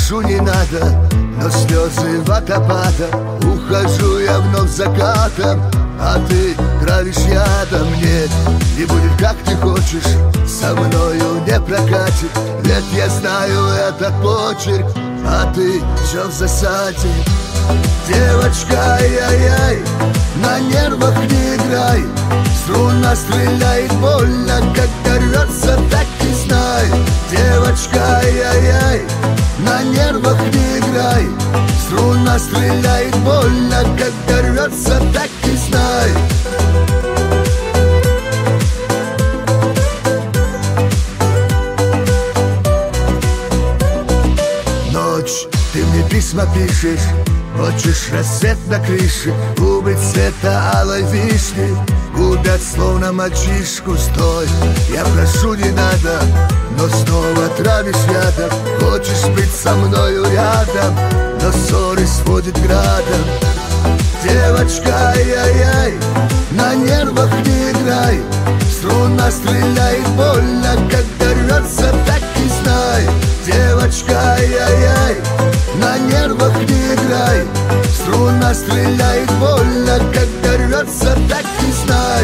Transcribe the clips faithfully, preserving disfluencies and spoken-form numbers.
прошу, не надо, но слезы водопада. Ухожу я вновь закатом, а ты травишь ядом. Нет, не будет, как ты хочешь, со мною не прокатит. Ведь я знаю этот почерк, а ты все в засаде. Девочка, ай-яй-яй, на нервах не играй. Струна стреляет больно, когда рвется, так и знай. Девочка, ай-яй-яй, на нервах не играй. Струна стреляет больно, когда рвется, так и знай. Ночь, ты мне письма пишешь, хочешь рассвет на крыше, губы цвета алой вишни губят словно мальчишку. Стой, я прошу, не надо, но снова травишь ядом. Хочешь быть со мною рядом, но ссоры сводит градом. Девочка, ай-яй-яй, на нервах не играй. Струна стреляет больно, когда рвется, так и знай. Девочка, ай-яй-яй, на нервах не играй. Струна стреляет больно, когда рвется, так и знай.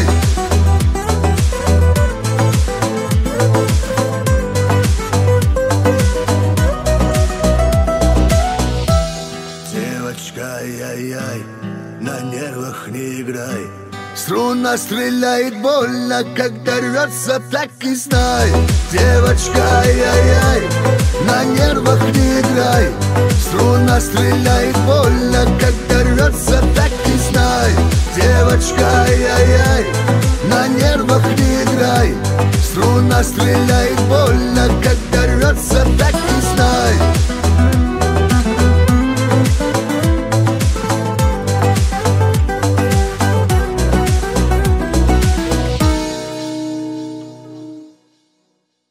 Девочка, ай-яй-яй, на нервах не играй. Струна стреляет больно, когда рвется, так и знай. Девочка, ай-яй-яй, на нервах не играй. Струна стреляет больно, когда рвется, так и знай. Девочка, ай-яй-яй, на нервах не играй. Струна стреляет больно,